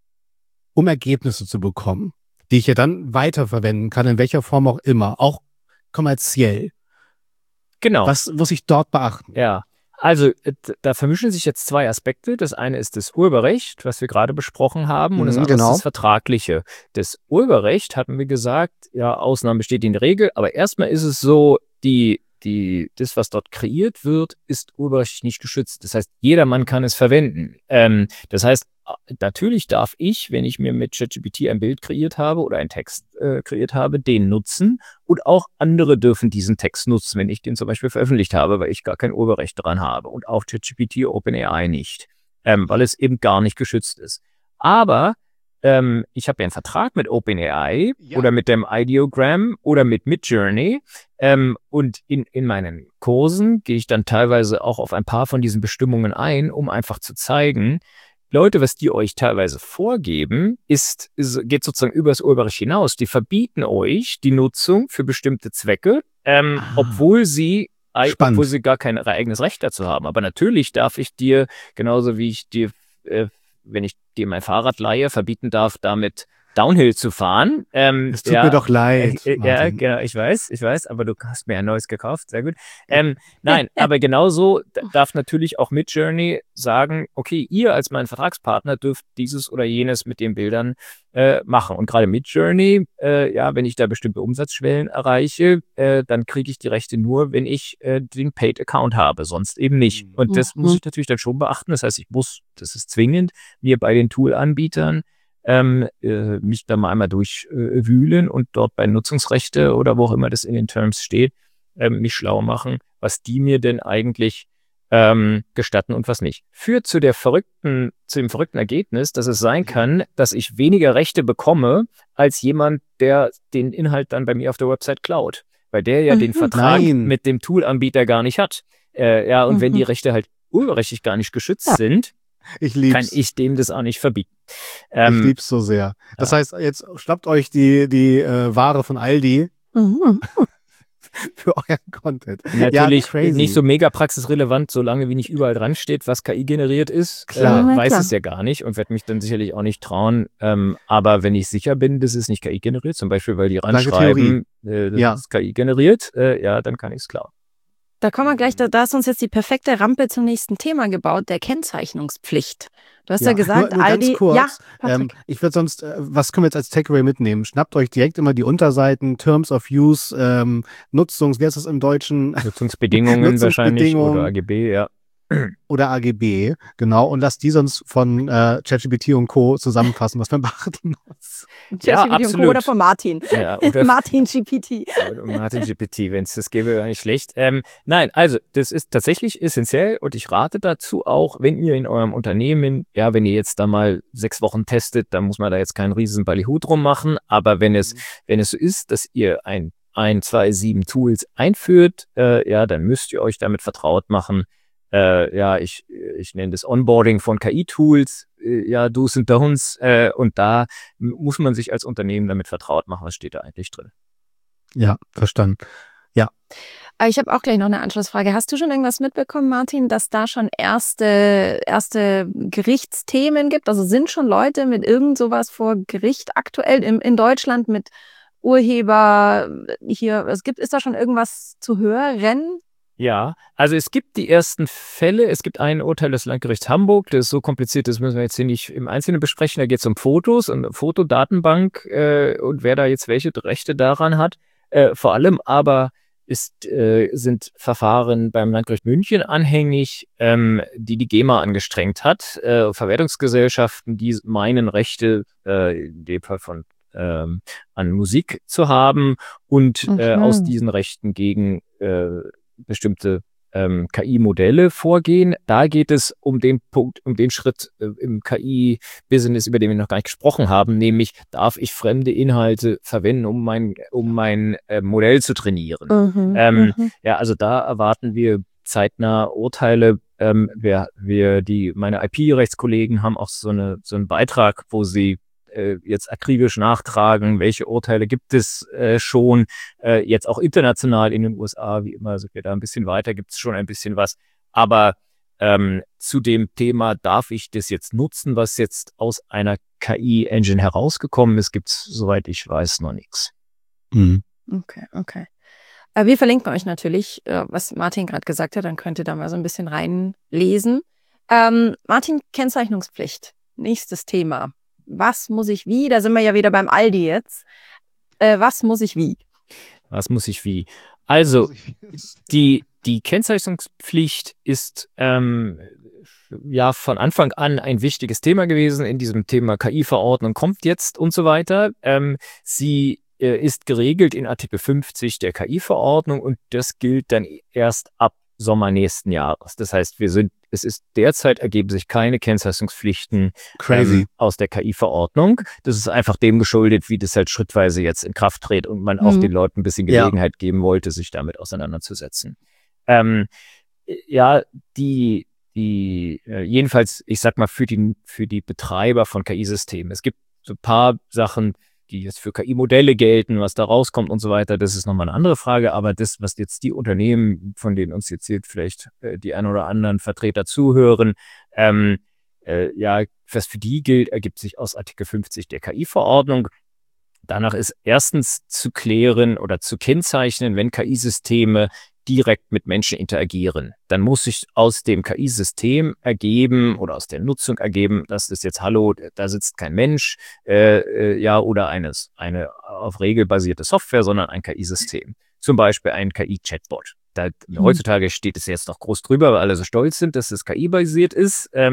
S3: um Ergebnisse zu bekommen, die ich ja dann weiterverwenden kann, in welcher Form auch immer, auch kommerziell.
S1: Genau.
S3: Was muss ich dort beachten?
S1: Ja, also äh, d- da vermischen sich jetzt zwei Aspekte. Das eine ist das Urheberrecht, was wir gerade besprochen haben, und das
S3: Mhm,
S1: andere ist
S3: genau.
S1: das Vertragliche. Das Urheberrecht hatten wir gesagt, ja, Ausnahmen besteht in der Regel, aber erstmal ist es so, die, die, das, was dort kreiert wird, ist urheberrechtlich nicht geschützt. Das heißt, jedermann kann es verwenden. Ähm, das heißt, a- natürlich darf ich, wenn ich mir mit ChatGPT ein Bild kreiert habe oder einen Text äh, kreiert habe, den nutzen. Und auch andere dürfen diesen Text nutzen, wenn ich den zum Beispiel veröffentlicht habe, weil ich gar kein Urheberrecht dran habe. Und auch ChatGPT, OpenAI nicht, ähm, weil es eben gar nicht geschützt ist. Aber ähm, ich habe ja einen Vertrag mit OpenAI
S3: Ja.
S1: oder mit dem Ideogram oder mit Midjourney. Ähm, und in, in meinen Kursen gehe ich dann teilweise auch auf ein paar von diesen Bestimmungen ein, um einfach zu zeigen, Leute, was die euch teilweise vorgeben, ist, ist geht sozusagen über das Urheberrecht hinaus. Die verbieten euch die Nutzung für bestimmte Zwecke, ähm,
S3: Ah.
S1: obwohl sie ei-
S3: Spannend.
S1: obwohl sie gar kein eigenes Recht dazu haben. Aber natürlich darf ich dir, genauso wie ich dir, äh, wenn ich dir mein Fahrrad leihe, verbieten darf, damit Downhill zu fahren. Ähm,
S3: Es tut
S1: ja,
S3: mir doch leid,
S1: äh, äh, ja,
S3: Martin.
S1: genau, ich weiß, ich weiß, aber du hast mir ein neues gekauft, sehr gut. Ähm, nein, aber genauso d- darf natürlich auch Midjourney sagen, okay, ihr als mein Vertragspartner dürft dieses oder jenes mit den Bildern äh, machen. Und gerade Midjourney, äh, ja, wenn ich da bestimmte Umsatzschwellen erreiche, äh, dann kriege ich die Rechte nur, wenn ich äh, den Paid-Account habe, sonst eben nicht. Und das muss
S2: Mhm.
S1: ich natürlich dann schon beachten. Das heißt, ich muss, das ist zwingend, mir bei den Tool-Anbietern ähm, äh, mich da mal einmal durchwühlen äh, und dort bei Nutzungsrechte oder wo auch immer das in den Terms steht, ähm, mich schlau machen, was die mir denn eigentlich ähm, gestatten und was nicht. Führt zu der verrückten, zu dem verrückten Ergebnis, dass es sein kann, dass ich weniger Rechte bekomme als jemand, der den Inhalt dann bei mir auf der Website klaut, weil der ja
S2: Mhm.
S1: den Vertrag
S3: Nein.
S1: mit dem Toolanbieter gar nicht hat. Äh, ja, und wenn
S2: Mhm.
S1: die Rechte halt urheberrechtlich gar nicht geschützt
S2: Ja.
S1: sind,
S3: Ich
S1: kann
S3: lieb's.
S1: ich dem das auch nicht verbieten.
S3: Ich
S1: Ähm,
S3: lieb's so sehr. Das
S1: ja.
S3: heißt, jetzt schnappt euch die, die äh, Ware von Aldi
S2: Mhm.
S3: für euren Content.
S1: Natürlich
S3: Ja, crazy.
S1: nicht so mega praxisrelevant, solange wie nicht überall dran steht, was K I generiert ist.
S3: Klar.
S1: Äh,
S2: Ja,
S1: weiß
S2: klar.
S1: es ja gar nicht und werde mich dann sicherlich auch nicht trauen. Ähm, aber wenn ich sicher bin, das ist nicht K I generiert, zum Beispiel, weil die
S3: Danke,
S1: ranschreiben, äh, das
S3: Ja.
S1: ist K I generiert, äh, ja, dann kann ich es klauen.
S2: Da kommen wir gleich, da, da ist uns jetzt die perfekte Rampe zum nächsten Thema gebaut, der Kennzeichnungspflicht. Du hast ja,
S3: Ja,
S2: gesagt,
S3: nur, nur
S2: Aldi.
S3: ganz kurz.
S2: Ja, Patrick.
S3: ähm, ich würde sonst, äh, was können wir jetzt als Takeaway mitnehmen? Schnappt euch direkt immer die Unterseiten, Terms of Use, ähm, Nutzungs, wie heißt das im Deutschen?
S1: Nutzungsbedingungen wahrscheinlich
S3: Nutzungsbedingungen.
S1: oder A G B, ja.
S3: Oder A G B, genau, und lasst die sonst von äh, ChatGPT und Co. zusammenfassen, was man beachten muss.
S1: Ja,
S2: ChatGPT und Co.
S1: absolut.
S2: oder von Martin.
S1: Ja, oder
S2: Martin G P T.
S1: Oder Martin G P T, wenn es das gäbe, wäre nicht schlecht. Ähm, nein, also das ist tatsächlich essentiell und ich rate dazu auch, wenn ihr in eurem Unternehmen, ja, wenn ihr jetzt da mal sechs Wochen testet, dann muss man da jetzt keinen riesen Ballyhoo drum machen, aber wenn es, wenn es so ist, dass ihr ein, ein, zwei, sieben Tools einführt, äh, ja, dann müsst ihr euch damit vertraut machen. Äh, ja, ich, ich nenne das Onboarding von K I-Tools, äh, ja, Do's und Don'ts, äh, und da muss man sich als Unternehmen damit vertraut machen, was steht da eigentlich drin.
S3: Ja, verstanden.
S2: Aber ich habe auch gleich noch eine Anschlussfrage. Hast du schon irgendwas mitbekommen, Martin, dass da schon erste, erste Gerichtsthemen gibt? Also sind schon Leute mit irgend sowas vor Gericht aktuell in, in Deutschland mit Urheber hier? Es gibt, ist da schon irgendwas zu hören?
S1: Ja, also es gibt die ersten Fälle. Es gibt ein Urteil des Landgerichts Hamburg, das ist so kompliziert, das müssen wir jetzt hier nicht im Einzelnen besprechen. Da geht es um Fotos und eine Fotodatenbank äh, und wer da jetzt welche Rechte daran hat. Äh, vor allem aber ist, äh, sind Verfahren beim Landgericht München anhängig, ähm, die die GEMA angestrengt hat. Äh, Verwertungsgesellschaften, die meinen, Rechte äh, in dem Fall von ähm, an Musik zu haben und äh,
S2: Mhm.
S1: aus diesen Rechten gegen äh, bestimmte ähm, K I-Modelle vorgehen. Da geht es um den Punkt, um den Schritt äh, im K I-Business, über den wir noch gar nicht gesprochen haben, nämlich darf ich fremde Inhalte verwenden, um mein, um mein äh, Modell zu trainieren.
S2: Mhm.
S1: Ähm,
S2: Mhm.
S1: Ja, also da erwarten wir zeitnah Urteile. Ähm, wir, wir, die, meine I P-Rechtskollegen haben auch so eine, so einen Beitrag, wo sie äh, jetzt akribisch nachtragen, welche Urteile gibt es äh, schon, äh, jetzt auch international in den U S A, wie immer, sind wir da ein bisschen weiter, gibt es schon ein bisschen was. Aber ähm, zu dem Thema, darf ich das jetzt nutzen, was jetzt aus einer K I-Engine herausgekommen ist, gibt es, soweit ich weiß, noch nichts.
S3: Mhm.
S2: Okay, okay. Äh, wir verlinken euch natürlich, äh, was Martin gerade gesagt hat, dann könnt ihr da mal so ein bisschen reinlesen. Ähm, Martin, Kennzeichnungspflicht. Nächstes Thema. Was muss ich wie? Da sind wir ja wieder beim Aldi jetzt. Äh, was muss ich wie?
S1: Was muss ich wie? Also, die, die Kennzeichnungspflicht ist ähm, ja von Anfang an ein wichtiges Thema gewesen. In diesem Thema K I-Verordnung kommt jetzt und so weiter. Ähm, sie äh, ist geregelt in Artikel fünfzig der K I-Verordnung und das gilt dann erst ab Sommer nächsten Jahres. Das heißt, wir sind, es ist derzeit ergeben sich keine Kennzeichnungspflichten
S3: Crazy.
S1: ähm, aus der K I-Verordnung. Das ist einfach dem geschuldet, wie das halt schrittweise jetzt in Kraft tritt und man auch
S2: Mhm.
S1: den Leuten ein bisschen
S3: Ja.
S1: Gelegenheit geben wollte, sich damit auseinanderzusetzen. Ähm, ja, die, die, äh, jedenfalls, ich sag mal, für die, für die Betreiber von K I-Systemen. Es gibt so ein paar Sachen, die jetzt für K I-Modelle gelten, was da rauskommt und so weiter, das ist nochmal eine andere Frage, aber das, was jetzt die Unternehmen, von denen uns jetzt hier vielleicht äh, die ein oder anderen Vertreter zuhören, ähm, äh, ja, was für die gilt, ergibt sich aus Artikel fünfzig der K I-Verordnung. Danach ist erstens zu klären oder zu kennzeichnen, wenn K I-Systeme direkt mit Menschen interagieren. Dann muss sich aus dem K I-System ergeben oder aus der Nutzung ergeben, dass das jetzt, hallo, da sitzt kein Mensch, äh, äh, ja, oder eines, eine auf Regel basierte Software, sondern ein K I-System. Zum Beispiel ein K I-Chatbot. Da,
S2: Mhm.
S1: Heutzutage steht es jetzt noch groß drüber, weil alle so stolz sind, dass es K I-basiert ist. Ähm,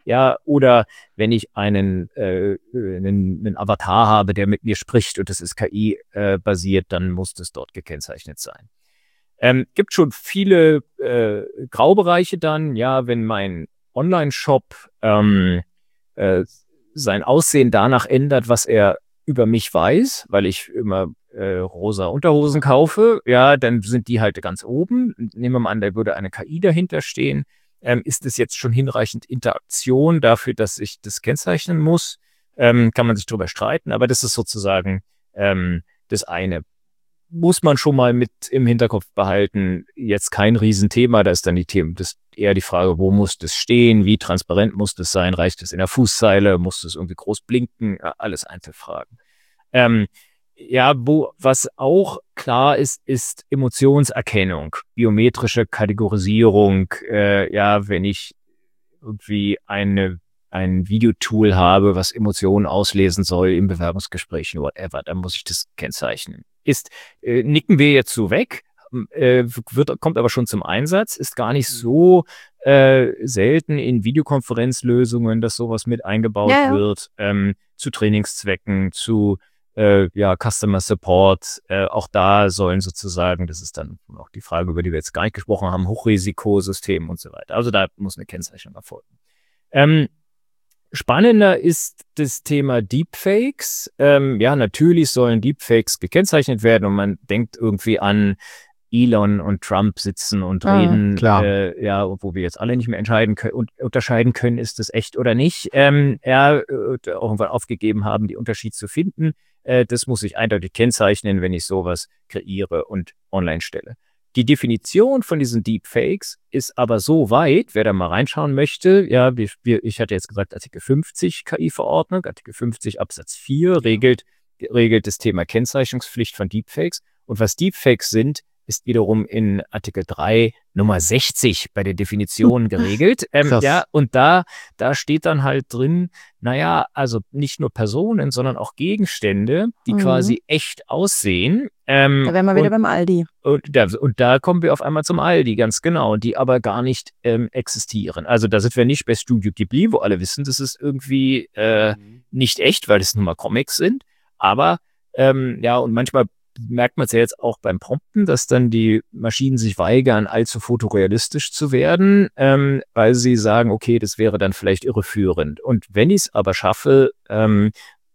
S1: Ja, oder wenn ich einen, äh, einen, einen Avatar habe, der mit mir spricht und das ist K I-basiert, äh, dann muss das dort gekennzeichnet sein. Ähm, gibt schon viele äh, Graubereiche dann, ja, wenn mein Online-Shop ähm, äh, sein Aussehen danach ändert, was er über mich weiß, weil ich immer äh, rosa Unterhosen kaufe, ja, dann sind die halt ganz oben. Nehmen wir mal an, da würde eine K I dahinter stehen. Ähm, ist es jetzt schon hinreichend Interaktion dafür, dass ich das kennzeichnen muss? Ähm, kann man sich darüber streiten, aber das ist sozusagen ähm, das eine. Muss man schon mal mit im Hinterkopf behalten, jetzt kein Riesenthema, da ist dann die Themen, das eher die Frage, wo muss das stehen, wie transparent muss das sein, reicht es in der Fußzeile, muss das irgendwie groß blinken, alles Einzelfragen. Ähm, ja, wo, was auch klar ist, ist Emotionserkennung, biometrische Kategorisierung, äh, ja, wenn ich irgendwie eine ein Videotool habe, was Emotionen auslesen soll im Bewerbungsgespräch, whatever, dann muss ich das kennzeichnen. Ist, äh, nicken wir jetzt so weg, äh, wird, kommt aber schon zum Einsatz, ist gar nicht so äh, selten in Videokonferenzlösungen, dass sowas mit eingebaut
S2: Ja, ja.
S1: wird, ähm, zu Trainingszwecken, zu äh, ja, Customer Support. Äh, auch da sollen sozusagen, das ist dann auch die Frage, über die wir jetzt gar nicht gesprochen haben, Hochrisikosystem und so weiter. Also da muss eine Kennzeichnung erfolgen. Ähm, Spannender ist das Thema Deepfakes. Ähm, ja, natürlich sollen Deepfakes gekennzeichnet werden und man denkt irgendwie an Elon und Trump sitzen und
S2: Ah,
S1: reden,
S3: klar.
S1: äh, ja, wo wir jetzt alle nicht mehr entscheiden können und unterscheiden können, ist das echt oder nicht. Ähm, ja, äh, irgendwann aufgegeben haben, die Unterschied zu finden. Äh, das muss ich eindeutig kennzeichnen, wenn ich sowas kreiere und online stelle. Die Definition von diesen Deepfakes ist aber so weit, wer da mal reinschauen möchte, ja, wir, wir, ich hatte jetzt gesagt, Artikel fünfzig K I-Verordnung, Artikel fünfzig Absatz vier regelt, regelt das Thema Kennzeichnungspflicht von Deepfakes. Und was Deepfakes sind, ist wiederum in Artikel drei Nummer sechzig bei der Definition geregelt. Ähm,
S3: Krass.
S1: ja, und da, da steht dann halt drin, naja, also nicht nur Personen, sondern auch Gegenstände, die
S2: Mhm.
S1: quasi echt aussehen. Ähm,
S2: Da wären wir wieder
S1: und
S2: beim Aldi.
S1: und da, und da kommen wir auf einmal zum Aldi, ganz genau, die aber gar nicht ähm, existieren. Also da sind wir nicht bei Studio Ghibli, wo alle wissen, das ist irgendwie äh, nicht echt, weil es nun mal Comics sind. Aber ähm, ja, und manchmal merkt man es ja jetzt auch beim Prompten, dass dann die Maschinen sich weigern, allzu fotorealistisch zu werden, ähm, weil sie sagen, okay, das wäre dann vielleicht irreführend. Und wenn ich es aber schaffe, ähm,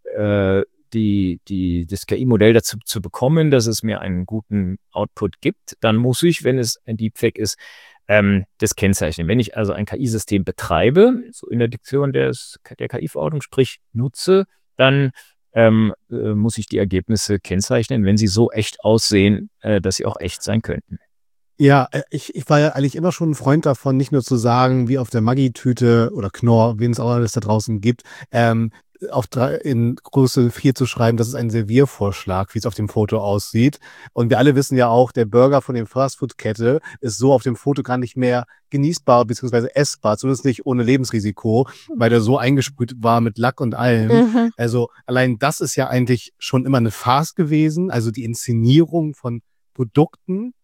S1: äh, die, die, das K I-Modell dazu zu bekommen, dass es mir einen guten Output gibt, dann muss ich, wenn es ein Deepfake ist, ähm, das kennzeichnen. Wenn ich also ein K I-System betreibe, so in der Diktion des, der K I-Verordnung, sprich nutze, dann ähm, äh, muss ich die Ergebnisse kennzeichnen, wenn sie so echt aussehen, äh, dass sie auch echt sein könnten.
S3: Ja, äh, ich, ich war ja eigentlich immer schon ein Freund davon, nicht nur zu sagen, wie auf der Maggi-Tüte oder Knorr, wen es auch alles da draußen gibt, ähm, auf drei, in Größe vier zu schreiben, das ist ein Serviervorschlag, wie es auf dem Foto aussieht. Und wir alle wissen ja auch, der Burger von der Fastfood-Kette ist so auf dem Foto gar nicht mehr genießbar bzw. essbar, zumindest nicht ohne Lebensrisiko, weil der so eingesprüht war mit Lack und allem.
S2: Mhm.
S3: Also allein das ist ja eigentlich schon immer eine Farce gewesen, also die Inszenierung von Produkten.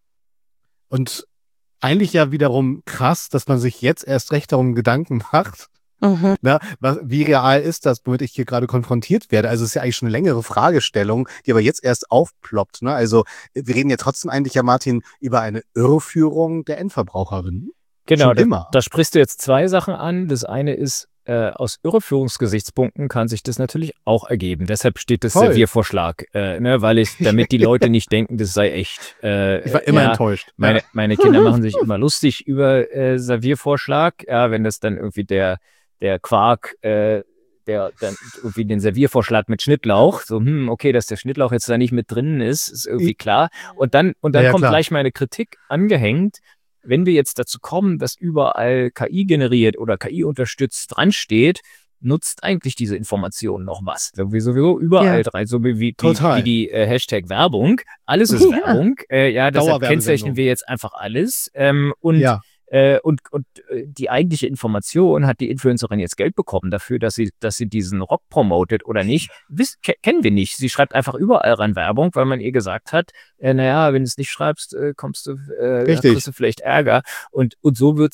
S3: Und eigentlich ja wiederum krass, dass man sich jetzt erst recht darum Gedanken macht,
S2: Mhm.
S3: na, was, wie real ist das, womit ich hier gerade konfrontiert werde? Also es ist ja eigentlich schon eine längere Fragestellung, die aber jetzt erst aufploppt. Ne? Also wir reden ja trotzdem eigentlich ja, Martin, über eine Irreführung der Endverbraucherin.
S1: Genau,
S3: Schon
S1: da,
S3: immer.
S1: da sprichst du jetzt zwei Sachen an. Das eine ist, äh, aus Irreführungsgesichtspunkten kann sich das natürlich auch ergeben. Deshalb steht das
S3: Voll.
S1: Serviervorschlag, äh, ne, weil ich, damit die Leute nicht denken, das sei echt. Äh,
S3: Ich war immer
S1: ja,
S3: enttäuscht.
S1: Meine,
S3: Ja.
S1: meine Kinder machen sich immer lustig über äh, Serviervorschlag, ja, wenn das dann irgendwie der, der Quark, äh, der dann irgendwie den Serviervorschlag mit Schnittlauch, so, hm, okay, dass der Schnittlauch jetzt da nicht mit drin ist, ist irgendwie klar. Und dann, und dann
S3: Ja, ja,
S1: kommt
S3: klar.
S1: gleich meine Kritik angehängt. Wenn wir jetzt dazu kommen, dass überall K I generiert oder K I unterstützt dran steht, nutzt eigentlich diese Information noch was? Sowieso überall
S2: Ja.
S1: dran, so wie, wie,
S3: Total.
S1: wie die äh, Hashtag Werbung. Alles ist
S2: Ja.
S1: Werbung. Äh, ja, deshalb
S3: Dauerwerbesendung.
S1: kennzeichnen wir jetzt einfach alles. Ähm, und
S3: Ja.
S1: Äh, und, und äh, die eigentliche Information, hat die Influencerin jetzt Geld bekommen dafür, dass sie, dass sie diesen Rock promotet oder nicht, Wiss, ke kennen wir nicht. Sie schreibt einfach überall ran Werbung, weil man ihr gesagt hat, äh, naja, wenn du es nicht schreibst, äh, kommst du, äh,
S3: Richtig.
S1: kriegst du vielleicht Ärger. Und, und so wird's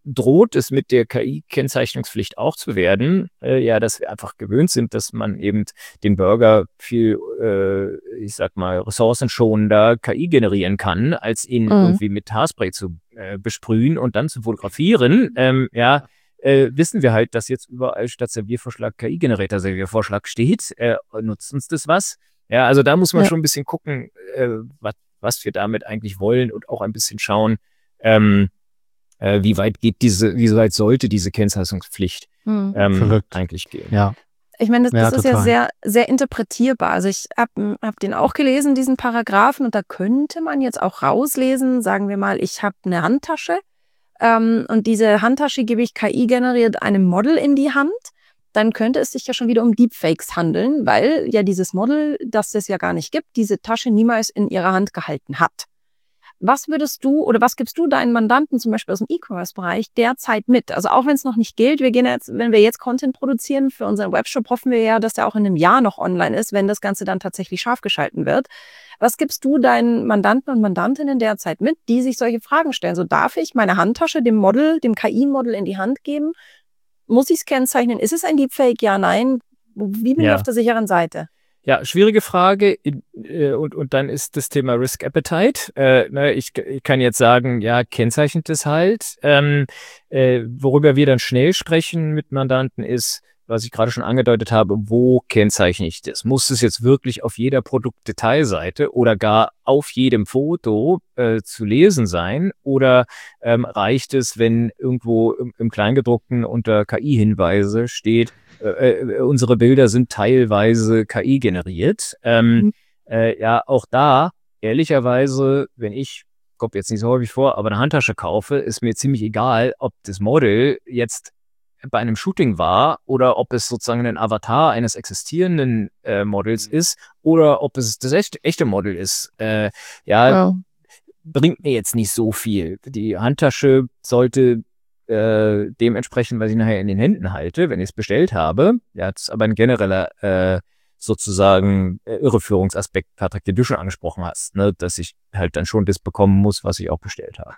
S1: droht es mit der K I-Kennzeichnungspflicht auch zu werden, äh, ja, dass wir einfach gewöhnt sind, dass man eben den Burger viel, äh, ich sag mal, ressourcenschonender K I generieren kann, als ihn
S2: Mhm.
S1: irgendwie mit Haarspray zu äh, besprühen und dann zu fotografieren. Ähm, ja, äh, wissen wir halt, dass jetzt überall statt Serviervorschlag K I-generierter Serviervorschlag steht. Äh, nutzt uns das was? Ja, also da muss man
S2: Ja.
S1: schon ein bisschen gucken, äh, was, was wir damit eigentlich wollen und auch ein bisschen schauen, ähm, äh, wie weit geht diese, wie weit sollte diese Kennzeichnungspflicht
S2: Mhm.
S1: ähm,
S3: Verrückt.
S1: eigentlich gehen.
S3: Ja.
S2: Ich meine, das,
S3: Ja,
S2: das ist ja
S3: total.
S2: sehr, sehr interpretierbar. Also ich habe hab den auch gelesen, diesen Paragraphen, und da könnte man jetzt auch rauslesen, sagen wir mal, ich habe eine Handtasche ähm, und diese Handtasche gebe ich K I-generiert einem Model in die Hand. Dann könnte es sich ja schon wieder um Deepfakes handeln, weil ja dieses Model, das es ja gar nicht gibt, diese Tasche niemals in ihrer Hand gehalten hat. Was würdest du oder was gibst du deinen Mandanten zum Beispiel aus dem E-Commerce-Bereich derzeit mit? Also auch wenn es noch nicht gilt, wir gehen jetzt, wenn wir jetzt Content produzieren für unseren Webshop, hoffen wir ja, dass der auch in einem Jahr noch online ist, wenn das Ganze dann tatsächlich scharf geschalten wird. Was gibst du deinen Mandanten und Mandantinnen derzeit mit, die sich solche Fragen stellen? So, darf ich meine Handtasche dem Model, dem K I-Model in die Hand geben? Muss ich es kennzeichnen? Ist es ein Deepfake? Ja, nein. Wie bin ich
S1: Ja.
S2: auf der sicheren Seite?
S1: Ja, schwierige Frage. In- äh, Und, und dann ist das Thema Risk Appetite. Äh, ne, ich, ich kann jetzt sagen, ja, kennzeichnet es halt. Ähm, äh, worüber wir dann schnell sprechen mit Mandanten ist, was ich gerade schon angedeutet habe, wo kennzeichne ich das? Muss es jetzt wirklich auf jeder Produktdetailseite oder gar auf jedem Foto äh, zu lesen sein? Oder ähm, reicht es, wenn irgendwo im, im Kleingedruckten unter K I-Hinweise steht, äh, äh, unsere Bilder sind teilweise K I generiert? Ähm,
S2: Mhm.
S1: äh, ja, auch da, ehrlicherweise, wenn ich, kommt jetzt nicht so häufig vor, aber eine Handtasche kaufe, ist mir ziemlich egal, ob das Model jetzt bei einem Shooting war oder ob es sozusagen ein Avatar eines existierenden äh, Models ist oder ob es das echte, echte Model ist. Äh, ja,
S2: Ja.
S1: bringt mir jetzt nicht so viel. Die Handtasche sollte äh, dementsprechend, was ich nachher in den Händen halte, wenn ich es bestellt habe. Ja, das ist aber ein genereller äh, sozusagen äh, Irreführungsaspekt, Patrick, den du schon angesprochen hast, ne? Dass ich halt dann schon das bekommen muss, was ich auch bestellt habe.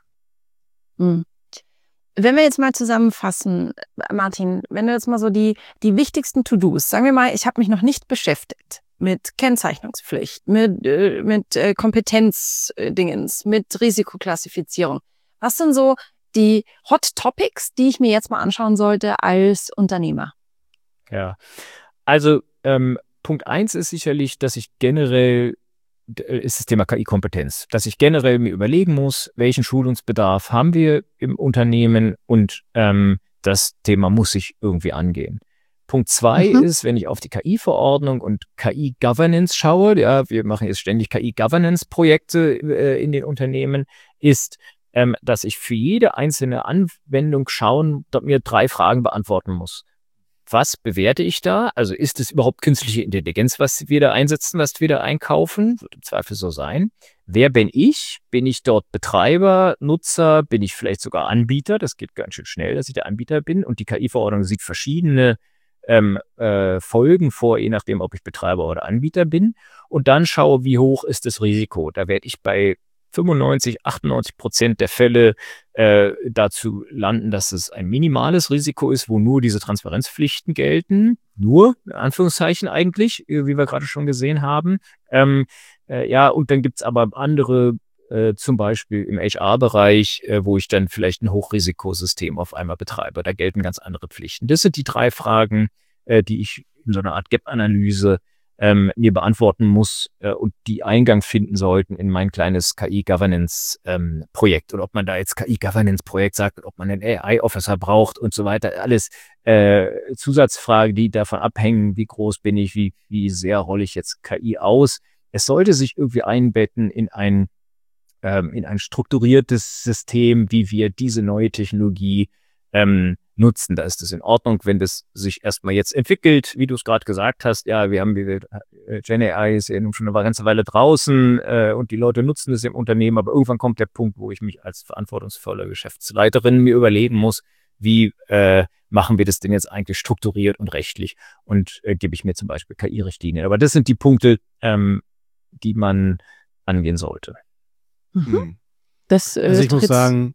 S2: Mhm. Wenn wir jetzt mal zusammenfassen, Martin, wenn du jetzt mal so die, die wichtigsten To-Dos, sagen wir mal, ich habe mich noch nicht beschäftigt mit Kennzeichnungspflicht, mit, äh, mit äh, Kompetenzdingens, mit Risikoklassifizierung. Was sind so die Hot Topics, die ich mir jetzt mal anschauen sollte als Unternehmer?
S1: Ja, also ähm, Punkt eins ist sicherlich, dass ich generell, äh, ist das Thema K I-Kompetenz, dass ich generell mir überlegen muss, welchen Schulungsbedarf haben wir im Unternehmen und ähm, das Thema muss ich irgendwie angehen. Punkt zwei
S2: Mhm.
S1: ist, wenn ich auf die K I-Verordnung und K I-Governance schaue, ja, wir machen jetzt ständig K I-Governance-Projekte äh, in den Unternehmen, ist, ähm, dass ich für jede einzelne Anwendung schauen, dort mir drei Fragen beantworten muss. Was bewerte ich da? Also ist es überhaupt künstliche Intelligenz, was wir da einsetzen, was wir da einkaufen? Wird im Zweifel so sein. Wer bin ich? Bin ich dort Betreiber, Nutzer? Bin ich vielleicht sogar Anbieter? Das geht ganz schön schnell, dass ich der Anbieter bin. Und die K I-Verordnung sieht verschiedene ähm, äh, Folgen vor, je nachdem, ob ich Betreiber oder Anbieter bin. Und dann schaue, wie hoch ist das Risiko. Da werde ich bei fünfundneunzig, achtundneunzig Prozent der Fälle äh, dazu landen, dass es ein minimales Risiko ist, wo nur diese Transparenzpflichten gelten. Nur, in Anführungszeichen eigentlich, äh, wie wir gerade schon gesehen haben. Ähm, äh, ja, und dann gibt's aber andere, äh, zum Beispiel im H R-Bereich, äh, wo ich dann vielleicht ein Hochrisikosystem auf einmal betreibe. Da gelten ganz andere Pflichten. Das sind die drei Fragen, äh, die ich in so einer Art Gap-Analyse Ähm, mir beantworten muss äh, und die Eingang finden sollten in mein kleines K I-Governance-Projekt. Ähm, und ob man da jetzt K I-Governance-Projekt sagt, ob man einen A I-Officer braucht und so weiter, alles äh, Zusatzfragen, die davon abhängen, wie groß bin ich, wie, wie sehr rolle ich jetzt K I aus. Es sollte sich irgendwie einbetten in ein, ähm, in ein strukturiertes System, wie wir diese neue Technologie ähm, nutzen. Da ist es in Ordnung, wenn das sich erstmal jetzt entwickelt, wie du es gerade gesagt hast. Ja, wir haben äh, Gen A I ist ja nun schon eine ganze Weile draußen äh, und die Leute nutzen es im Unternehmen, aber irgendwann kommt der Punkt, wo ich mich als verantwortungsvolle Geschäftsleiterin mir überlegen muss, wie äh, machen wir das denn jetzt eigentlich strukturiert und rechtlich und äh, gebe ich mir zum Beispiel K I-Richtlinien. Aber das sind die Punkte, ähm, die man angehen sollte.
S2: Mhm.
S3: Hm.
S2: Das, äh,
S3: Also ich muss
S2: tritt's-
S3: sagen,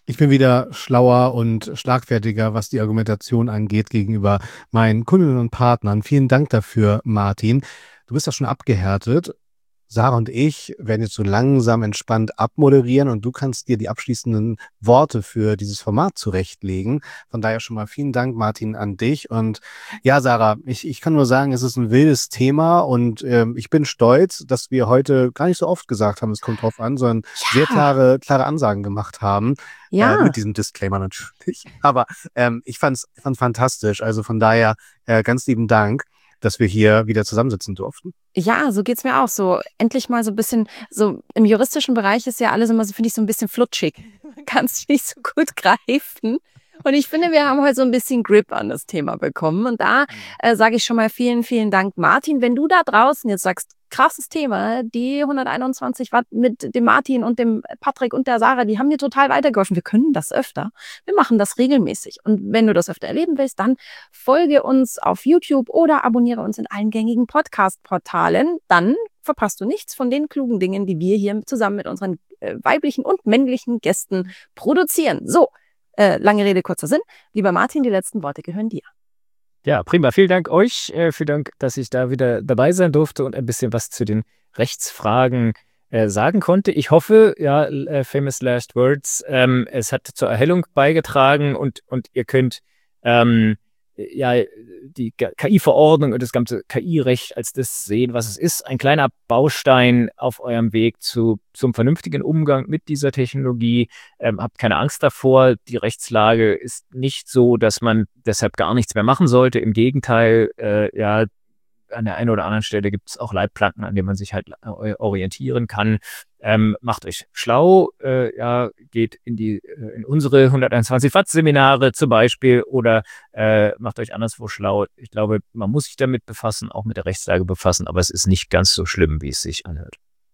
S3: Ich bin wieder schlauer und schlagfertiger, was die Argumentation angeht gegenüber meinen Kundinnen und Partnern. Vielen Dank dafür, Martin. Du bist ja schon abgehärtet. Sarah und ich werden jetzt so langsam entspannt abmoderieren und du kannst dir die abschließenden Worte für dieses Format zurechtlegen. Von daher schon mal vielen Dank, Martin, an dich. Und ja, Sarah, ich, ich kann nur sagen, es ist ein wildes Thema und ähm, ich bin stolz, dass wir heute gar nicht so oft gesagt haben, es kommt drauf an, sondern sehr
S2: Ja,
S3: klare, klare Ansagen gemacht haben. Äh,
S2: ja.
S3: mit diesem Disclaimer natürlich. Aber ähm, ich fand's, fand fantastisch. Also von daher äh, ganz lieben Dank, dass wir hier wieder zusammensitzen durften.
S2: Ja, so geht's mir auch. So endlich mal so ein bisschen, so im juristischen Bereich ist ja alles immer so, finde ich, so ein bisschen flutschig. Man kann es nicht so gut greifen. Und ich finde, wir haben heute so ein bisschen Grip an das Thema bekommen. Und da äh, sage ich schon mal vielen, vielen Dank, Martin. Wenn du da draußen jetzt sagst, krasses Thema, die hunderteinundzwanzig Watt mit dem Martin und dem Patrick und der Sarah, die haben mir total weitergeholfen. Wir können das öfter. Wir machen das regelmäßig. Und wenn du das öfter erleben willst, dann folge uns auf YouTube oder abonniere uns in allen gängigen Podcast-Portalen. Dann verpasst du nichts von den klugen Dingen, die wir hier zusammen mit unseren äh, weiblichen und männlichen Gästen produzieren. So, äh, lange Rede, kurzer Sinn. Lieber Martin, die letzten Worte gehören dir.
S1: Ja, prima. Vielen Dank euch. Äh, vielen Dank, dass ich da wieder dabei sein durfte und ein bisschen was zu den Rechtsfragen äh, sagen konnte. Ich hoffe, ja, äh, famous last words, ähm, es hat zur Erhellung beigetragen und, und ihr könnt ähm, ja die K I-Verordnung und das ganze K I-Recht als das sehen, was es ist. Ein kleiner Baustein auf eurem Weg zu, zum vernünftigen Umgang mit dieser Technologie. Ähm, habt keine Angst davor. Die Rechtslage ist nicht so, dass man deshalb gar nichts mehr machen sollte. Im Gegenteil, äh, ja, an der einen oder anderen Stelle gibt es auch Leitplanken, an denen man sich halt äh, orientieren kann. Ähm, macht euch schlau, äh, ja, geht in die äh, in unsere hunderteinundzwanzig Watt Seminare zum Beispiel oder äh, macht euch anderswo schlau. Ich glaube, man muss sich damit befassen, auch mit der Rechtslage befassen, aber es ist nicht ganz so schlimm, wie es sich anhört.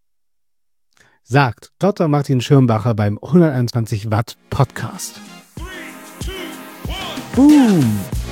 S3: Sagt Doktor Martin Schirmbacher beim hunderteinundzwanzig Watt Podcast.
S2: Boom.